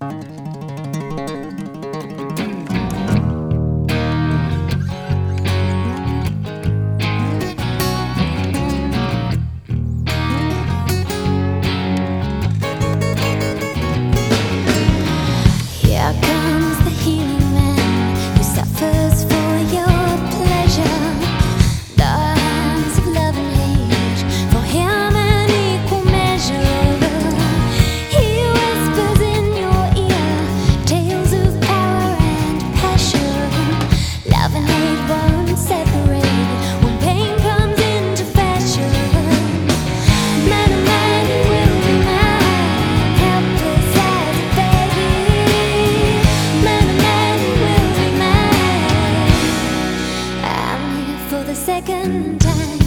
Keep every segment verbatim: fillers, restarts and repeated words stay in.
Second time.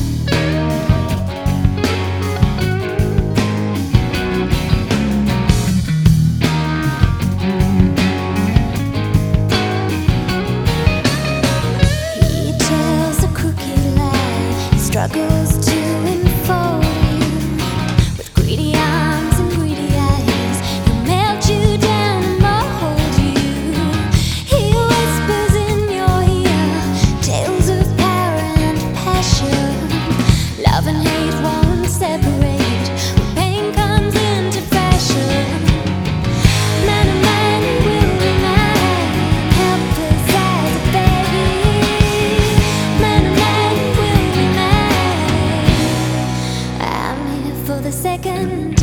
He tells a crooked lie, he struggles to enfold you with greedy arms and greedy eyes. He'll melt you down and mold you. He whispers in your ear tales of love and hate won't separate when pain comes into fashion. Man and man will remain helpless as a baby. Man and man will remain. I'm here for the second